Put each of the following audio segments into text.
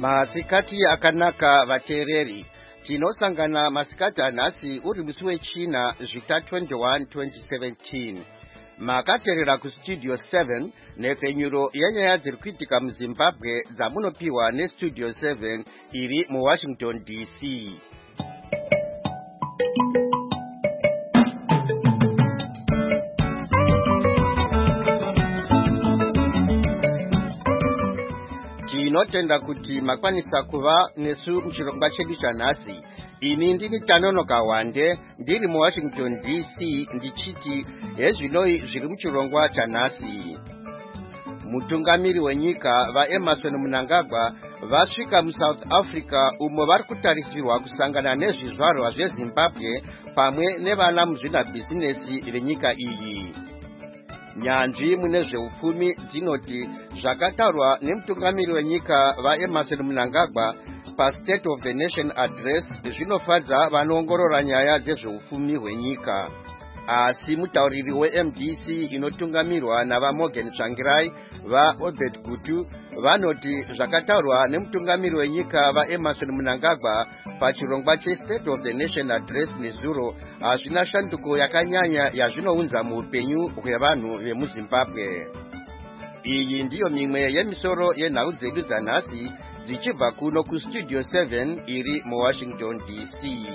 Masikati akanaka vateereri. Tinosangana masikati anhasi uri musi wechina zvita 21 2017. Makateerera kustudio 7 nhefenyuro yenyaya dziri kuitika muZimbabwe dzamunopiwa nestudio 7 iri muWashington DC. Tinotenda kuti makwanisa kuva nesu muchirongwa chedu chanhasi. Ini ndini Tanonoka Wande ndiri muWashington DC ndichiti hezvinoi zviri muchirongwa chanhasi. Mutungamiri wenyika vaEmmerson Mnangagwa vasvika muSouth Africa umo vari kutarisirwa kusangana nezvizvarwa zveZimbabwe pamwe nevana muzvinabhizinesi venyika iyi. Nyanzvi mune zveupfumi dzinoti zvakataurwa nemutungamiri wenyika vaEmmerson Mnangagwa paState of the Nation Address zvinofadza vanoongorora nyaya dzezveupfumi hwenyika. Asi mutauriri weMDC inotungamirwa navaMorgan Tsvangirai vaObed Gutu vanoti zvakataurwa nemutungamiri wenyika vaEmmerson Mnangagwa pachirongwa cheState of the Nation Address nezuro hazvina shanduko yakanyanya yazvinounza muupenyu hwevanhu vemuZimbabwe. Iyi ndiyo mimwe yemisoro yenhau dzedu dzanhasi dzichibva kuno kustudio 7 iri muWashington DC.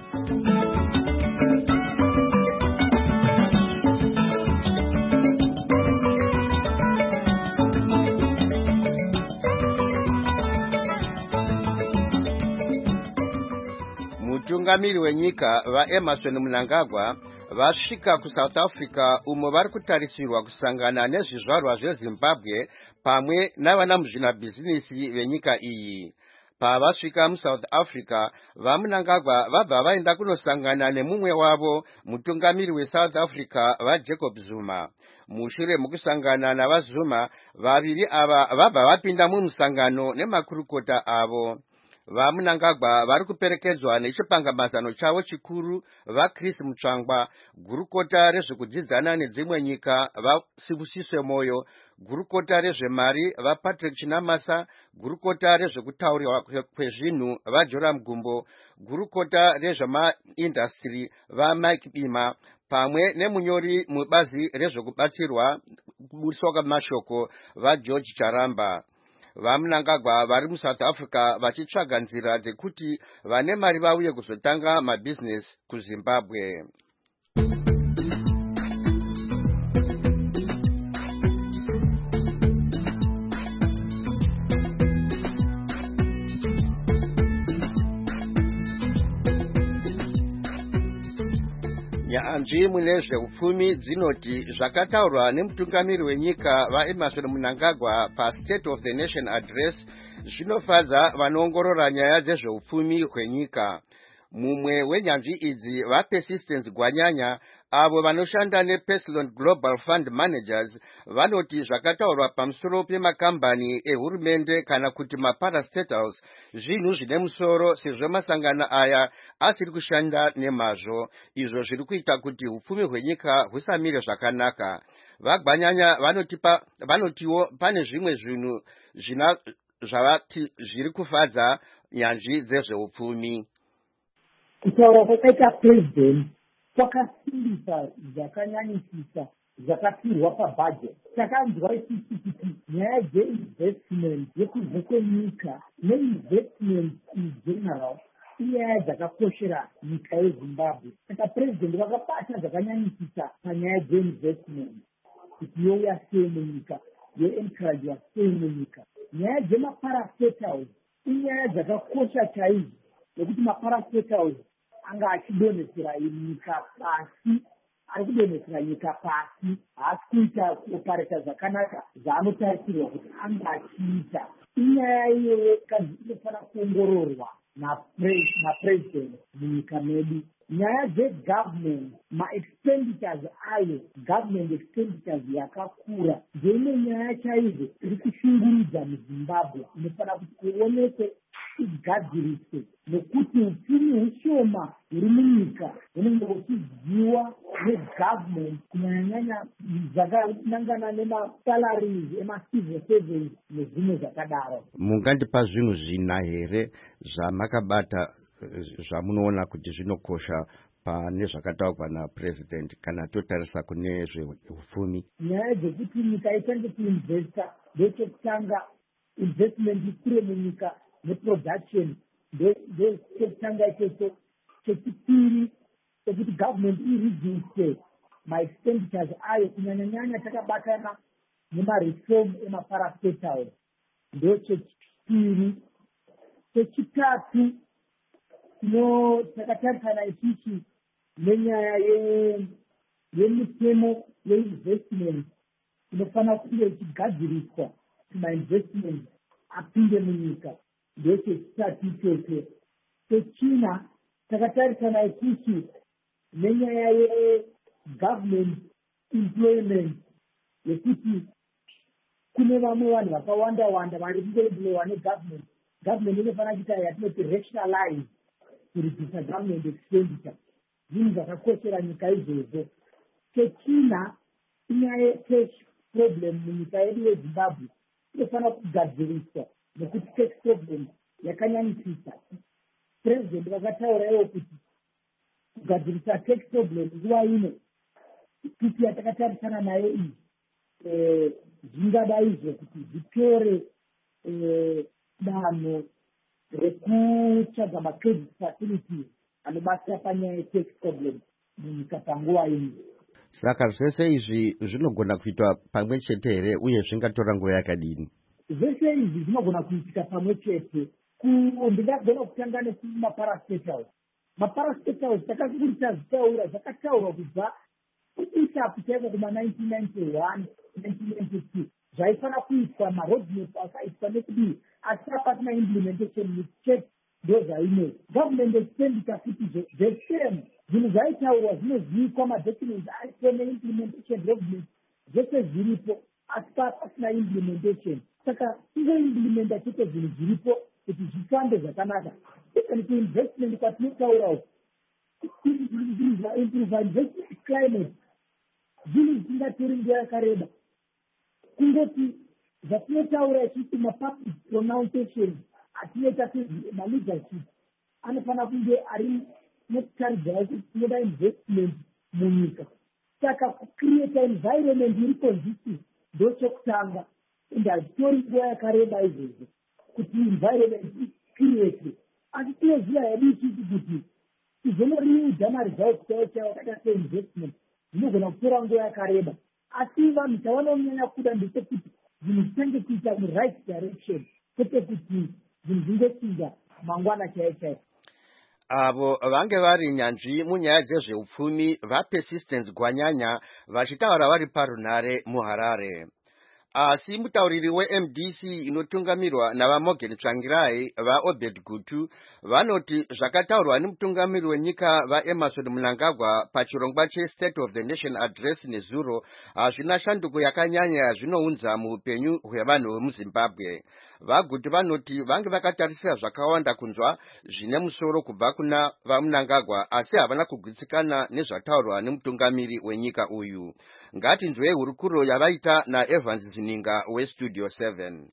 Mutungamiri wenyika vaEmmerson Mnangagwa vasvika kuSouth Africa umo vari kutarisirwa kusangana nezvizvarwa zveZimbabwe pamwe navana muzvinabhizinesi venyika iyi. Pavasvika muSouth Africa, vaMnangagwa vabva vaenda kunosangana nemumwe wavo, mutungamiri weSouth Africa vaJacob Zuma. Mushure mukusangana navaZuma, vaviri ava vabva vapinda mumusangano nemakurukota avo. VaMnangagwa vari kuperekedzwa nechipangamazano chavo chikuru vaChris Mutsvangwa, gurukota rezvekudzidzana nedzimwe nyika vaSibusiswe Moyo, gurukota rezvemari vaPatrick Chinamasa, gurukota rezvekutauriwa kwezvinhu vaJoram Gumbo, gurukota rezvemaindastri vaMike Bima, pamwe nemunyori mubazi rezvekubatsirwa kubudiswa kwamashoko vaGeorge Charamba. VaMnangagwa vari muSouth Africa vachitsvaga nzira dzekuti vane mari vauye kuzotanga mabhizinesi kuZimbabwe. Nyanzvi mune zveupfumi dzinoti zvakataurwa nemutungamiri wenyika vaEmmerson Mnangagwa paState of the Nation Address zvinofadza vanoongorora nyaya dzezveupfumi hwenyika. Mumwe wenyanzvi idzi vaPersistence Gwanyanya avo vanoshanda nePeslon Global Fund Managers vanoti zvakataurwa pamusoro pemakambani ehurumende kana kuti maparastatals zvinhu zvine musoro sezvo masangano aya asiri kushanda nemazvo, izvo zviri kuita kuti upfumi hwenyika husamire zvakanaka. VaGwanyanya vanotiwo pane zvimwe zvinhu zvavati zviri kufadza nyanzvi dzezveupfumi. Kutaura kwakaita president kwakasimbisa zvakanyanyisisa zvakapirwa pabudget. Takanzwa isisi kuti nyaya dzeinvestment yekubva kwenyika neinvestment in general inyaya dzakakoshera nyika yeZimbabwe. Saka president vakabata zvakanyanyisisa panyaya dzeinvestment kuti youya sei munyika, yoencouragea sei munyika. Nyaya dzemaparastatals inyaya dzakakosha chaizvo nekuti maparastatals anga achidonesera nyika pasi, ari kudonesera nyika pasi, haasi kuita kuopareta zvakanaka zvaanotarisirwa kuti anga achiita. Inyaya iyoyo inofanira kuongororwa napresident munyika medu. Nyaya dzegovernment, maexpenditures ayo, government expenditures yakakura, ndeimwe nyaya chaizvo iri kushungurudza muZimbabwe. Inofanira kuti kuonekwe igadziriswe nekuti upfumi hushoma huri munyika hunenge huchidziwa negavhmendi kunyanyanyanya zvakanangana nemasalaries emacivil servants nezvimwe zvakadaro. Mungandipa zvinhu zvina here zvamakabata zvamunoona kuti zvinokosha pane zvakataurwa napresident kana totarisa kune zveupfumi? Nyaya dzekuti nyika itange kuinvesta ndechekutanga, investment ikure munyika neproduction ndechekutanga ichocho. Chechipiri chekuti government ireduce maexpenditures ayo kunyanyanyanya takabatana nemareform emaparastatals ndochechipiri. Chechitatu takatarisana ichichi nenyaya yemitemo yeinvestment inofanira kunge ichigadziriswa kuti mainvestment apinde munyika ndechechitatu ichocho. Chechina takatarisana ichichi nenyaya yegovernment employment yekuti kune vamwe vanhu vakawanda wanda vari kungoemploywa negovernment. Government inofanira kuita yatinoti rationalize kuredusa government expenditure. Zvinhu zvakakoshera nyika izvozvo. Chechina inyaya yecash problem munyika yedu yeZimbabwe inofanira kugadziriswa nekuti tax problem yakanyanyisisa. President vakataura ivo kuti kugadzirisa tax problem nguva ino kuti yatakatarisana nayo iyi zvingada izvo kuti zvitore danho rekutsvaga macredit facilities anobatsira panyaya yetax problem munyika panguva ino. Saka zvese izvi zvinogona kuitwa pamwe chete here uye zvingatora nguva yakadini? Zvese izvi zvinogona kuitika pamwe chete. Ndingagona kutanga nekumaparastatals. Maparastatals takakuri tazitaura zvakataurwa kubva kuitapu chaiko kuma1991 1992 zvaifanira kuitwa maroadmap akaitwa nekudii asi apasina implementation mucheck ndo zvaine government expenditure futi zvesame zvinhu zvaitaurwa zvinozivikwa madocuments aipo neimplementation roadmap zvese zviripo asi pasina implementation. Saka ingoimplementa chete zvinhu zviripo kuti zvifambe zvakanaka. Even kuinvestment kwatinotaura improve investment climate zvinhu zvisingatori nguva yakareba. Kungoti zvatinotaura ichiti mapublic pronunciation atinoita maleadership anofanira kunge ari nekutaridzawo kuti tinoda investment munyika. Saka kucreate environment iri conducive ndochokutanga ende hazitori nguva yakareba izvozvo kuti environment icreate. Asi tinoziva hedu ichiti kuti izonoriudza maresults chaiwo chaiwo akaita seinvestment zvinogona kutora nguva yakareba. Asi vanhu chavanonyanya kuda ndechekuti zvinhu zvitange kuita muright direction kwete kuti zvinhu zvingochinja mangwana chaiwo chaiwo. Avo vange vari nyanzvi munyaya dzezveupfumi vaPersistence Gwanyanya vachitaura vari parunare muHarare. Asi mutauriri weMDC inotungamirwa navaMorgan Tsvangirai vaObed Gutu vanoti zvakataurwa nemutungamiri wenyika vaEmerson Mnangagwa pachirongwa cheState of the Nation Address nezuro hazvina shanduko yakanyanya yazvinounza muupenyu hwevanhu vemuZimbabwe. VaGutu vanoti vange vakatarisira zvakawanda kunzwa zvine musoro kubva kuna vaMnangagwa asi havana kugwitsikana nezvataurwa nemutungamiri wenyika uyu. Ngatinzwei hurukuro yavaita naEvans Zininga weStudio 7.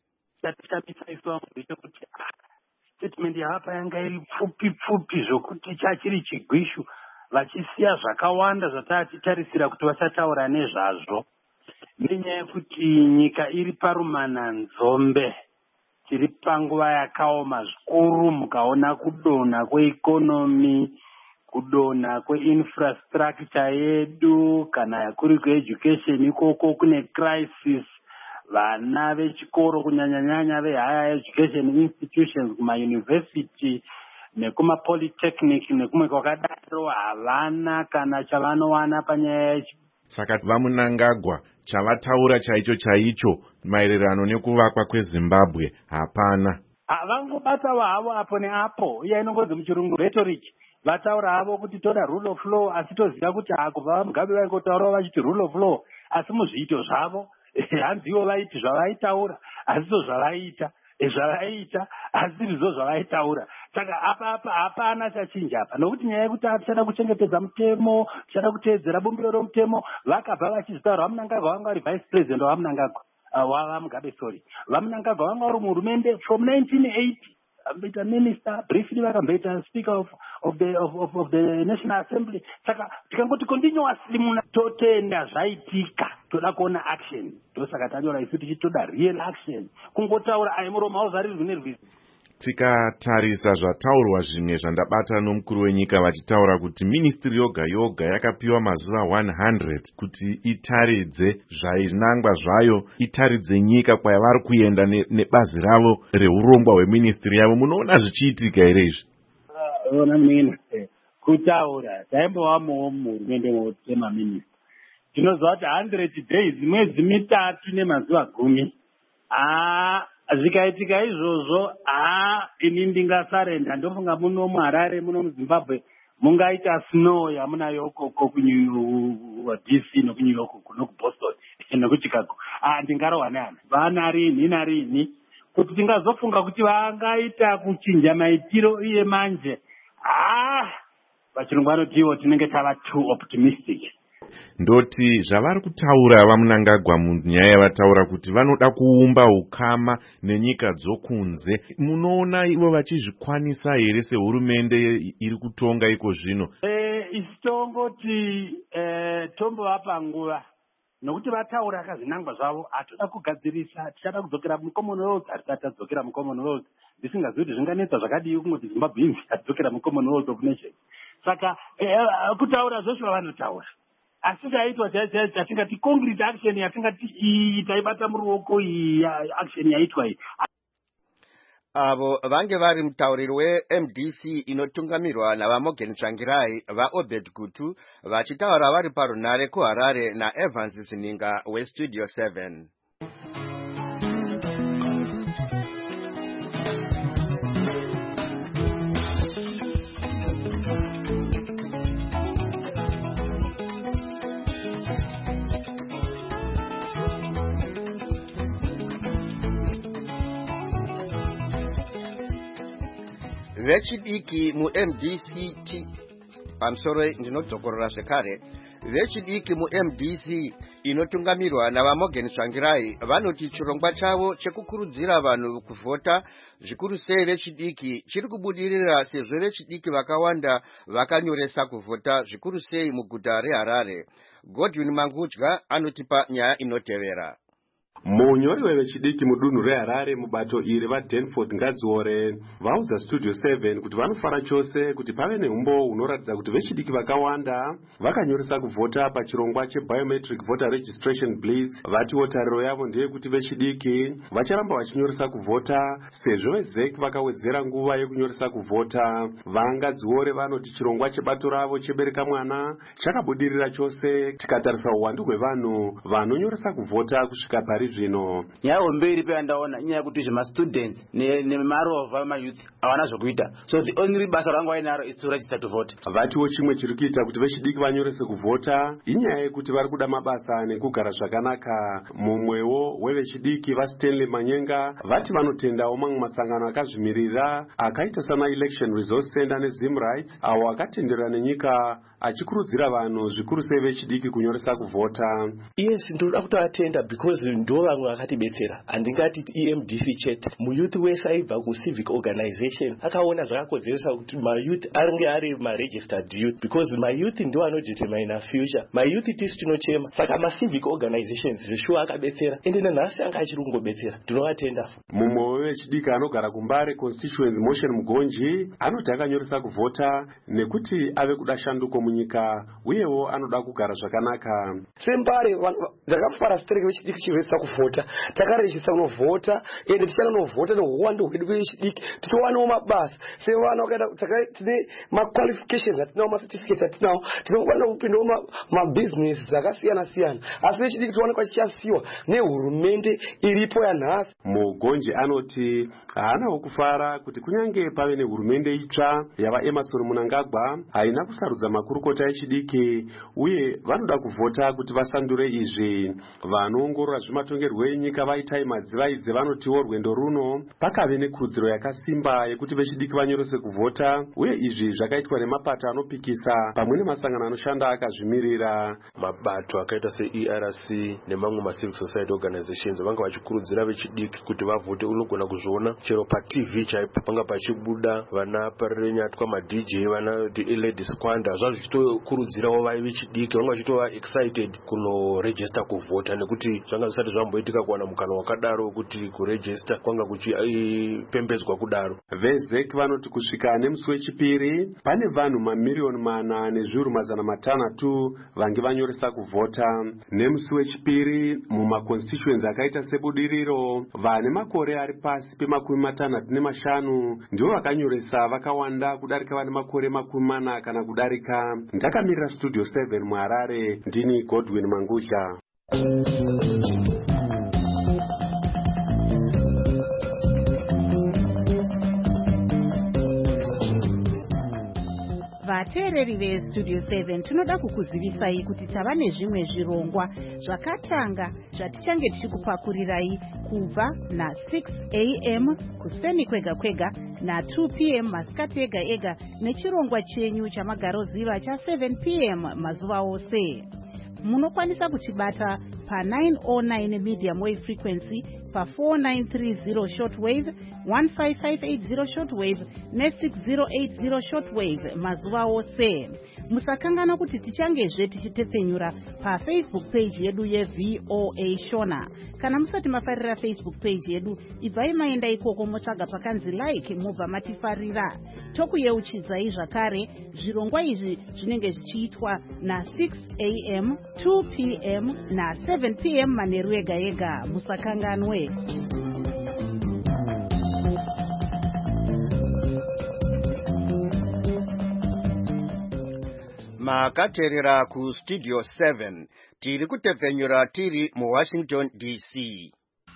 Statement yapa yanga iri pfupi zvokuti chachiri chigwishu vachisiya zvakawanda zvatatiitarisira kuti vachataura nezvazvo. Nenyaya yekuti nyika iri parumana nzombe tiri panguva yakaoma zvikuru mukaona kudonha kweikonomi, kudonha kweinfrastructure yedu, kana kuri kueducation ikoko kune crisis. Vana vechikoro kunyanyanyanya vehigher education institutions kumauniversity nekumapolytechnic nekumwe kwakadaro havana kana chavanowana panyaya. Saka vaMnangagwa chavataura chaicho maererano nekuvakwa kweZimbabwe hapana. Vangobata havo apo neapo, iya inongodzi muchirungu rhetoric. Vataura havo kuti toda rule of law asi toziva kuti kubva Mugabe vaingotaurawo vachiti rule of law asi muzviito zvavo hanzivo vaiti zvavaitaura asi zvavaita. zvavaita asi izvo zvavaitaura. Saka hapana chachinja apa, nokuti nyaya yekuti tichada kuchengetedza mutemo, tichada kuteedzera bumbiro romutemo, vakabva vachizvitaura. Vamunangagwa vanga vari vice president wavamunangagwa wavamugabe, sorry, vamunangagwa vanga vari muhurumende from 1980. Vakamboita minister, briefly vakamboita speaker of the National Assembly. Saka tikangoti continuously muna totenda zvaitika, toda kuona action. Ndosaka tanyora isu tichitoda real action. Kungotaura aimuromo hauzarirwi nerwizi. Tikatarisa zvataurwa zvimwe zvandabata nomukuru wenyika vachitaura kuti ministry yoga yoga yakapiwa mazuva 100 kuti itaridze zvainangwa zvayo, itaridze nyika kwayavari kuenda nebazi ravo reurongwa hweministry yavo. Munoona zvichiitika here izvi? Ona mina kutaura taimbovamo muhurumende motemaminista, tinoziva kuti 100 days, mwedzi 3 nemazuva 10. Zvikaitika izvozvo, ini ndingasarenda. Ndofunga muno muHarare, muno muZimbabwe mungaita snow yamunayo ukoko DC nokuNew York nokuBoston nokuChicago. Ndingarohwa neana vana rini kuti tingazofunga kuti vangaita kuchinja maitiro iye manje. Vachirungu vanoti ivo tinenge tava too optimistic. Ndoti zvavari kutaura vamunangagwa munyaya yavataura kuti vanoda kuumba ukama nenyika dzokunze. Munoona ivo vachizvikwanisa here sehurumende iri kutonga iko zvino? Isi tongoti tombovapa nguva, nokuti vataura akazvinangwa zvavo. Hatoda kugadzirisa, tichada kudzokera muCommonwealth, hatisati tadzokera muCommonwealth. Ndisingazivi kuti zvinganetsa zvakadii kungoti Zimbabwe hadzokera muCommonwealth of Nations. Saka kutaura zveshe vanotaura, asi chaitwa chatingati concrete action yatingati taibata muruoko action yaitwa iyi. Avo vange vari mutauriri weMDC inotungamirwa navaMorgan Tsvangirai, vaObed Gutu, vachitaura vari parunare kuHarare naEvans Zininga weStudio 7. Vechidiki mu MDC ndinodzokorora zvekare. Vechidiki mu MDC inotungamirwa navaMorgan Tsvangirai vanoti chirongwa chavo chekukurudzira vanhu kuvhota, zvikuru sei vechidiki, chiri kubudirira sezvo vechidiki vakawanda vakanyoresa kuvhota, zvikuru sei muguta reHarare. Godwin Mangudya anotipa nyaya inotevera. Munyori wevechidiki mudunhu reHarare mubato iri vaDanford Ngadziore vaudza Studio 7 kuti vanofara chose kuti pave neumbo hunoratidza kuti vechidiki vakawanda vakanyoresa kuvhota pachirongwa chebiometric voter registration blitz. Vatiwo tariro yavo ndeyekuti vechidiki vacharamba vachinyoresa kuvhota sezvo veZEC vakawedzera nguva yekunyoresa kuvhota. VaNgadziore vanoti chirongwa chebato ravo chebereka mwana chakabudirira chose tikatarisa uwandu hwevanhu vanonyoresa kuvhota kusvika pari zvino. Nyaya mberi peyandaona nyaya yekuti zvemastudents nemarova mayouth havana zvokuita, so the only basa rangu vainaro is to register to vote. Vatiwo chimwe chiri kuita kuti vechidiki vanyorese kuvhota inyaya yekuti vari kuda mabasa nekugara zvakanaka. Mumwewo wevechidiki vaStanley Manyenga vati vanotendawo mamwe masangano akazvimirira akaita sana Election Resource Center neZim Rights awo akatenderwa nenyika achikurudzira vanhu zvikuru sei vechidiki kunyoresa kuvhota. Yes, ndoda kutovatenda because ndo vamwe vakatibetsera. Handingati EMDC chete, muyouth wese aibva kucivic organization akaona zvakakodzeresa kuti mayouth ange ari maregistered youth, because mayouth ndo vanodetermine future. Mayouth tisi tinochema, saka macivic organizations zveshuwa akabetsera ende nanhasi anga achiri kungobetsera. Ndinovatenda. Mumwe wevechidiki anogara kuMbare constituency Motion Mugonji anoti akanyoresa kuvhota nekuti ave kuda shanduko munyika uyewo anoda kugara zvakanaka. Sembare ndakafara stereke vechidiki chivesa kuvhota, takarejisa unovhota ende tichanonovhota neuwandu hwedu vechidiki tichiwanawo mabasa sevana wakaenda tine maqualifications atinawo, macertificates atinawo, tinokwanisa kupindawo mabusiness dzakasiyana siyana, asi vechidiki tioonekwa chichasiyiwa nehurumende iripo yanhasi. Mugonji anoti vanoti haanawo kufara kuti kunyange pave nehurumende itsva yavaEmerson Mnangagwa haina kusarudza makurukota echidiki uye vanoda kuvhota kuti vasandure izvi. Vanoongorora zvematongerwo enyika vaitai madzivaidze vanotiwo rwendo runo pakave nekurudziro yakasimba yekuti vechidiki vanyorese kuvhota uye izvi zvakaitwa nemapato anopikisa pamwe nemasangano anoshanda akazvimirira. Mabato akaita seERC nemamwe macivic society organizations vanga vachikurudzira vechidiki kuti vavhote. Unogona kuzviona chero paTV chaipo panga pachibuda vana parirenyatwa maDJ vana Lady Squander zvazvichitokurudzirawo vai vechidiki vanga vachitova excited kunoregister kuvhota nekuti zvanga zvisati zvamboitika kuwana mukana wakadaro kuti kuregister kwanga kuchipembedzwa kudaro. VEZEC vanoti kusvika nemusi wechipiri pane vanhu mamiliyoni 4,500 vange vanyoresa kuvhota. Nemusi wechipiri mumaconstituency akaita sebudiriro vane makore ari pasi pe65 ndivo vakanyoresa vakawanda kudarika vane makore 40 kana kudarika. Ndakamirira Studio 7 muHarare, ndini Godwin Mangudla. Vateereri veStudio 7 tinoda kukuzivisai kuti tava nezvimwe zvirongwa zvakatanga zvatichange tichikupakurirai kubva na6 AM kuseni kwega kwega na2 PM masikati ega ega nechirongwa chenyu chamaгароziva cha7 PM mazuva ose. Munokwanisa kuchibata pa909 medium wave frequency, pa4930 shortwave, 15580 shortwave ne6080 shortwave mazuva ose. Musakangana kuti tichangezve tichitepfenyura paFacebook page yedu yeVOA Shona. Kana musati mafarira Facebook page yedu, ibvai maenda ikoko motsvaga pakanzi like mubva matifarira. Tokuyeuchidzai zvakare zvirongwa izvi zvinenge zvichiitwa na6 AM, 2 PM na7 PM manheru ega ega. Musakanganwe. Makateerera ku Studio 7 tiri kutepfenyura tiri mu Washington DC.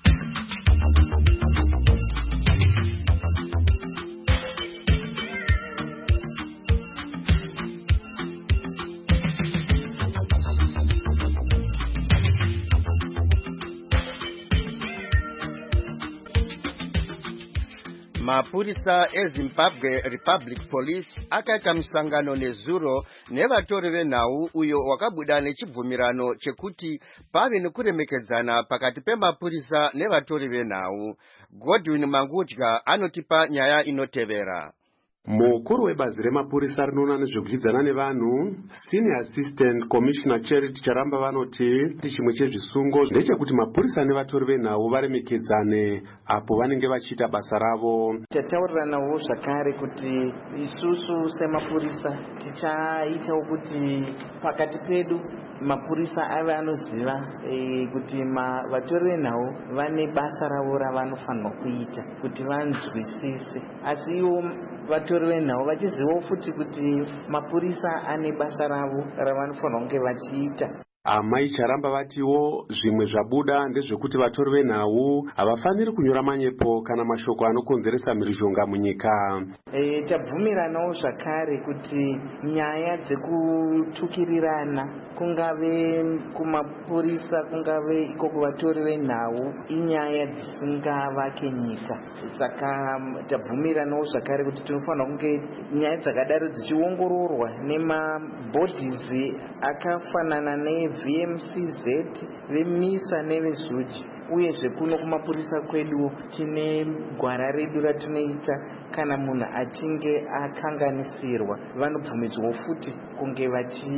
Mapurisa eZimbabwe Republic Police akaita musangano nezuro nevatori venhau uyo wakabuda nechibvumirano chekuti pave nekuremekedzana pakati pemapurisa nevatori venhau. Godwin Mangudla anotipa nyaya inotevera. Mukuru webazi remapurisa rinoona nezvekudyidzana nevanhu, Senior Assistant Commissioner Charity Charamba vanoti chimwe chezvisungo ndechekuti mapurisa nevatori venhau varemekedzane apo vanenge vachiita basa ravo. Tatauriranawo zvakare kuti isusu semapurisa tichaitawo kuti pakati pedu mapurisa ave anoziva kuti vatori venhau vane basa ravo ravanofanirwa kuita kuti vanzwisise, asi ivo vatori venhau vachizivawo futi kuti mapurisa ane basa ravo ravanofanirwa kunge vachiita. Amai Charamba vatiwo zvimwe zvabuda ndezvekuti vatori venhau havafaniri kunyora manyepo kana mashoko anokonzeresa mhirizhonga munyika. Tabvumiranawo zvakare kuti nyaya dzekutukirirana kungave kumapurisa kungave iko kuvatori venhau inyaya dzisingavake nyika. Saka tabvumiranawo zvakare kuti tinofanira kunge nyaya dzakadaro dzichiongororwa nemabhodhizi akafanana neVMCZ, veMISA neveZUJI. Uyezve kuno kumapurisa kwedu tine gwara redu ratinoita kana munhu achinge akanganisirwa vanobvumidzwawo futi kunge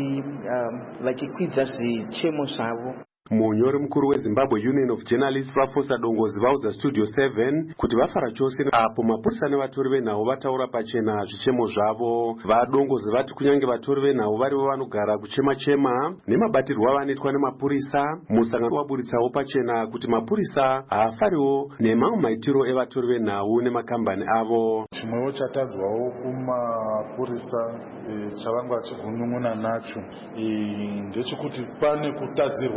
vachikwidza zvichemo zvavo. Munyori mukuru weZimbabwe Union of Journalists vafosa dongozi vaudza Studio 7 kuti vafara chose apo mapurisa nevatori venhau vataura pachena zvichemo zvavo. Vadongozi vati kunyange vatori venhau varivo vanogara kuchema-chema nemabatirwo avanoitwa nemapurisa, musangano waburitsawo pachena kuti mapurisa haafariwo nemamwe maitiro evatori venhau nemakambani avo. Chimwewo chatadzwawo kumapurisa chavanga vachigunun'una nacho ndechekuti pane kutadzirwa kwavari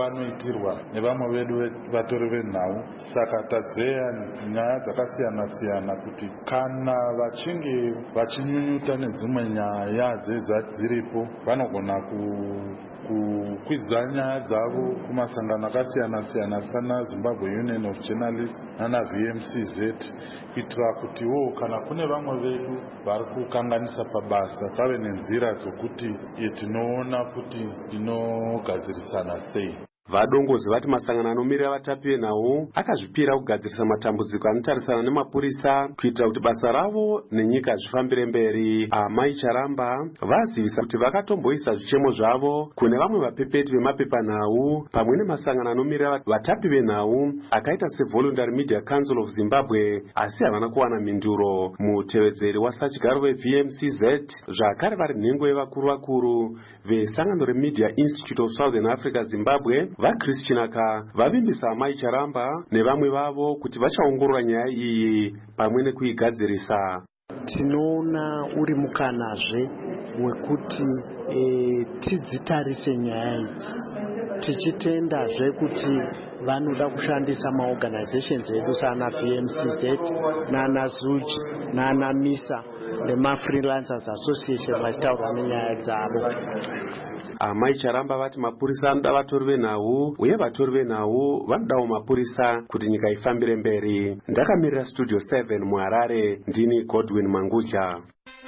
vanoitirwa nevamwe vedu vatori venhau. Saka tadzeya nyaya dzakasiyana-siyana kuti kana vachinge vachinyunyuta nedzimwe nyaya dziripo vanogona kukwidza nyaya dzavo kumasangano akasiyana-siyana sana Zimbabwe Union of Journalists nana VMCZ, kuitira kutiwo kana kune vamwe vedu vari kukanganisa pabasa pave nenzira dzokuti tinoona kuti tinogadzirisana sei. Vadongozi vati masangano anomirira vatapi venhau akazvipira kugadzirisa matambudziko anotarisana nemapurisa kuitira kuti basa ravo nenyika zvifambire mberi. Amai Charamba vazivisa kuti vakatomboisa zvichemo zvavo kune vamwe vapepeti vemapepanhau pamwe nemasangano anomirira vatapi venhau akaita seVoluntary Media Council of Zimbabwe, asi havana kuwana mhinduro. Mutevedzeri wasachigaro veVMCZ zvakare vari nhengo yevakuru vesangano reMedia Institute of Southern Africa Zimbabwe vaChristinaka vavimbisa Amai Charamba nevamwe vavo kuti vachaongorora nyaya iyi pamwe nekuigadzirisa. Tinoona uri mukanazve wekuti tidzitarise nyaya idzi, tichitendazve kuti vanoda kushandisa maorganizations edu sana VMCZ nana ZUJ nana MISA nemaFreelancers Association vachitaurwa nenyaya dzavo. Amai Charamba vati mapurisa anoda vatori venhau uye vatori venhau vanodawo mapurisa kuti nyika ifambire mberi. Ndakamirira Studio 7 muHarare, ndini Godwin Mangudya.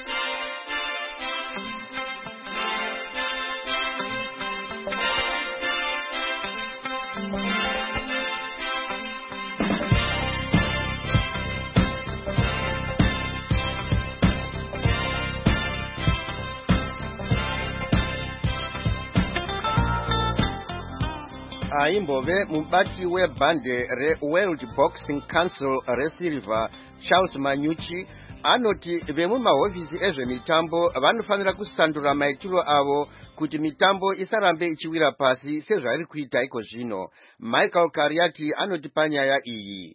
Aimbove mubati webhande reWorld Boxing Council reSilver Charles Manyuchi anoti vemumahofisi ezvemitambo vanofanira kusandura maitiro avo kuti mitambo isarambe ichiwira pasi sezvari kuita iko zvino. Michael Kariati anoti panyaya iyi.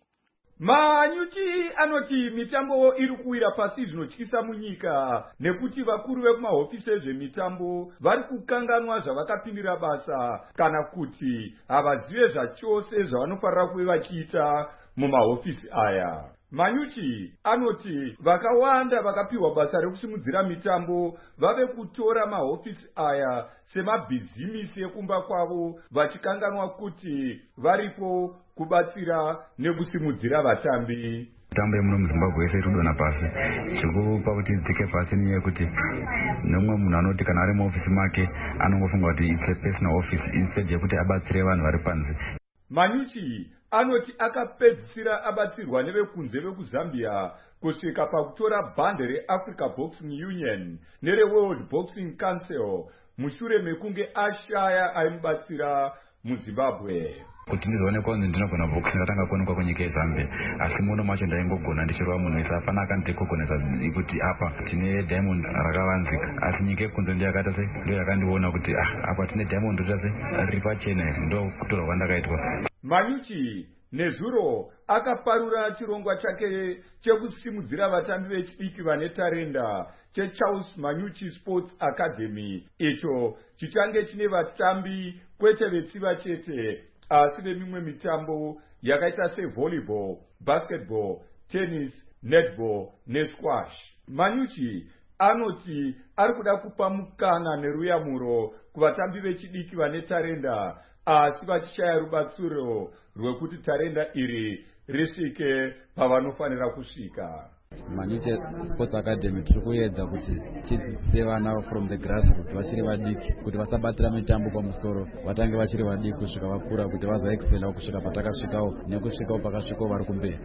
Manyuchi anoti mitambo iri kuwira pasi zvinotyisa munyika nekuti vakuru vekumahofisi ezvemitambo vari kukanganwa zvavakapindira basa kana kuti havazive zvachose zvavanofanira kuve vachiita mumahofisi aya. Manyuchi anoti vakawanda vakapiwa basa rekusimudzira mitambo vave kutora mahofisi aya semabhizimisi ekumba kwavo vachikanganwa kuti varipo kubatsira nekusimudzira vatambi. Mitambo yemuno muZimbabwe yese irikudonha pasi. Chikupa kuti idzike pasi niye kuti nomwe munhu anoti kana ari muofisi make anongofunga kuti it's a personal office instead yekuti abatsire vanhu vari panze. Manyuchi anoti akapedzisira abatsirwa nevekunze vekuZambia kusvika pakutora bhande reAfrica Boxing Union nereWorld Boxing Council mushure mekunge ashaya aimubatsira muZimbabwe. Kuti ndizoone kwanzi ndinogona boxing ratanga kuonekwa kunyika yeZambia, asi muno macho ndaingogona ndichirova munhu wese hapana akandikogonesa kuti apa tine diamond rakavanzika, asi nyika yekunze ndiyo yakaita sei, ndiyo yakandiona kuti apa tine diamond rita sei riri pachena, ndo kutorwa kwandakaitwa. Manyuchi nezuro akaparura chirongwa chake chekusimudzira vatambi vechidiki vane tarenda cheCharles Manyuchi Sports Academy, icho chichange chine vatambi kwete vetsiva chete asi vemimwe mitambo yakaita sevolleyball, basketball, tennis, netball nesquash. Manyuchi anoti ari kuda kupa mukana neruyamuro kuvatambi vechidiki vane tarenda asi vachishaya rubatsiro rwekuti tarenda iri risvike pavanofanira kusvika. Manyuchi Sports Academy tiri kuedza kuti tidzidzise vana from the grassroots vachiri vadiki kuti vasabatira mitambo pamusoro, vatange vachiri vadiki kusvika vakura kuti vazaexcela kusvika patakasvikawo nekusvikawo pakasvikawo vari kumberi.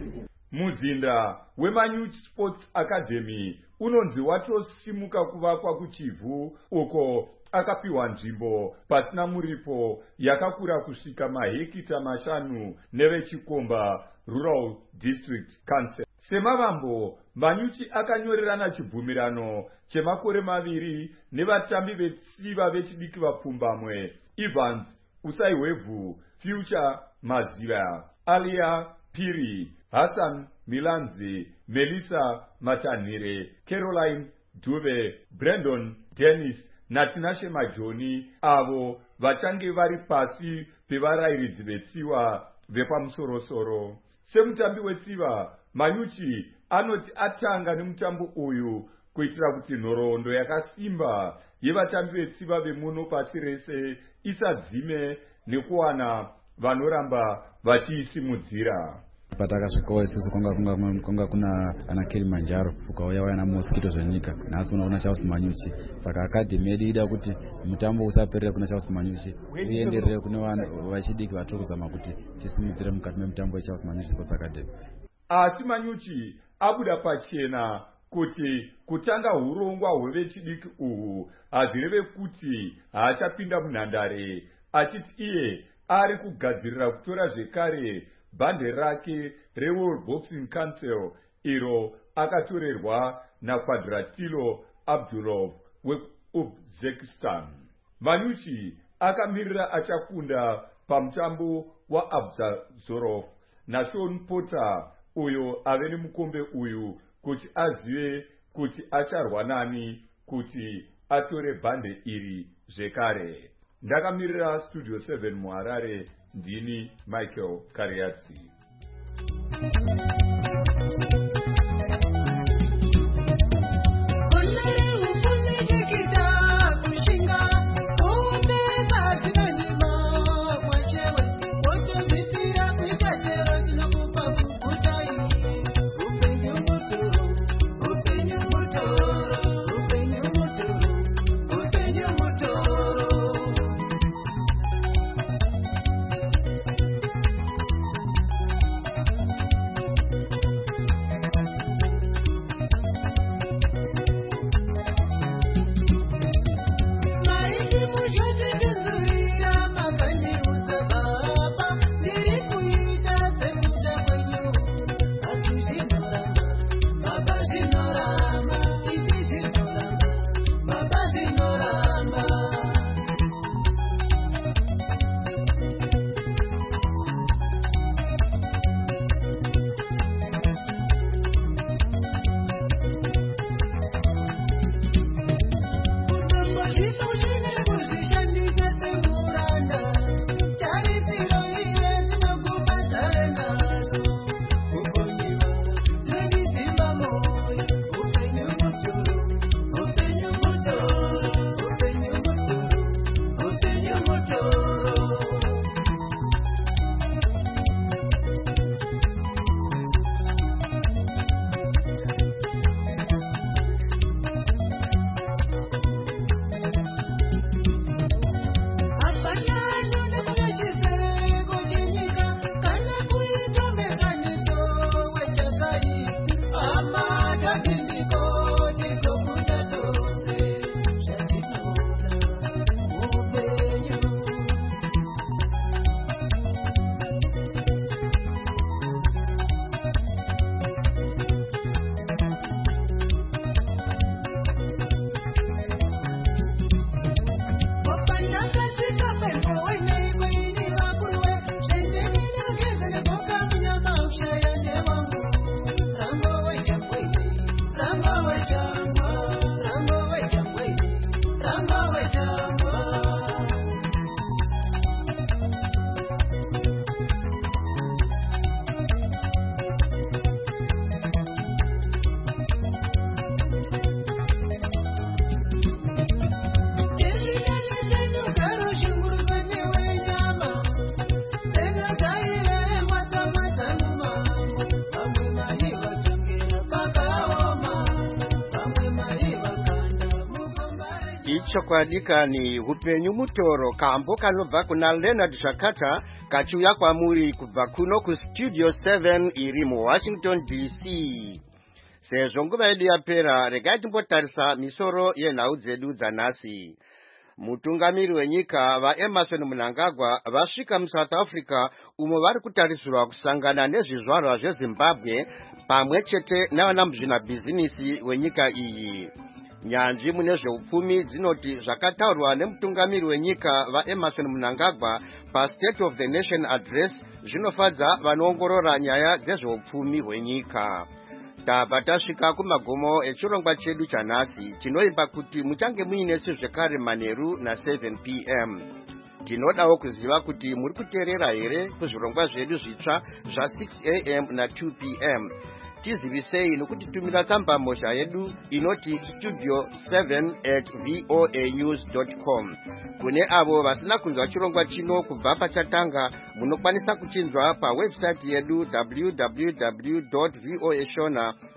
Muzinda weManyuchi Sports Academy unonzi watosimuka kuvakwa kuchivhu uko akapiwa nzvimbo pasina muripo yakakura kusvika mahekita 5 nevechikomba Rural District Council. Semavambo, Manyuchi akanyorerana chibvumirano chemakore 2 nevatambi vetsiva vechidiki vapfumbamwe Evans Usaiwevu, Future Maziva, Alia Piri, Hassan Milanzi, Melissa Matanire, Caroline Dube, Brandon Dennis, Natinashe Majoni, avo vachange vari pasi pevarayiridzi vetsiva vepamusoro-soro. Semutambi wetsiva, Manyuchi anoti atanga nemutambo uyu kuitira kuti nhoroondo yakasimba yevatambi vetsiva vemuno pasi rese isadzime nekuwana vanoramba vachiisimudzira. patakasvikawo isusu kwanga kuna ana Kilimanjaro ukauya waya namosquito zvenyika nhasi unaona Charles Manyuchi. Saka akadhemi yedu ida kuti mutambo usaperere kuna Charles Manyuchi uenderere kune vachidiki vatiri kuzama kuti tisimudzire mukati memutambo weCharles Manyuchi Sports Academy. Asi Manyuchi abuda pachena kuti kutanga hurongwa hwevechidiki uhu hazvireve kuti haachapinda munhandare, achiti iye ari kugadzirira kutora zvekare bhande rake reWorld Boxing Council iro akatorerwa naKwadratilo Abdulov weUzbekistan. Manyuchi akamirira achakunda pamutambo waAbzazorov naSean Porter uyo ave nemukombe uyu kuti azive kuti acharwa nani kuti atore bhande iri zvekare. Ndakamirira Studio 7 muHarare, ndini Michael Kariatsi. Chokwadi ni upenyu mutoro kambo kanobva kuna Leonard Shakata kachiuya kwamuri kubva kuno ku Studio 7 iri mu Washington DC. Sezvo nguva yedu yapera, regai timbotarisa misoro yenhau dzedu dzanhasi. Mutungamiri wenyika vaEmmerson Mnangagwa vasvika muSouth Africa umo vari kutarisirwa kusangana nezvizvarwa zveZimbabwe pamwe chete navana muzvinabhizinisi wenyika iyi. Nyanzvi mune zveupfumi dzinoti zvakataurwa nemutungamiri wenyika vaEmmerson Mnangagwa paState of the Nation Address zvinofadza vanoongorora nyaya dzezveupfumi hwenyika. Tabva tasvika kumagomo echirongwa chedu chanhasi, tinoimba kuti muchange muinesu zvekare manheru na 7 p.m. tinodawo kuziva kuti muri kuteerera here kuzvirongwa zvedu zvitsva zva6 am na2 pm. Tizivisei nokutitumira tsambamhosva yedu inoti studio7@voanews.com. Kune avo vasina kunzwa chirongwa chino kubva pachatanga, munokwanisa kuchinzwa pawebsite yedu www.voashona.com.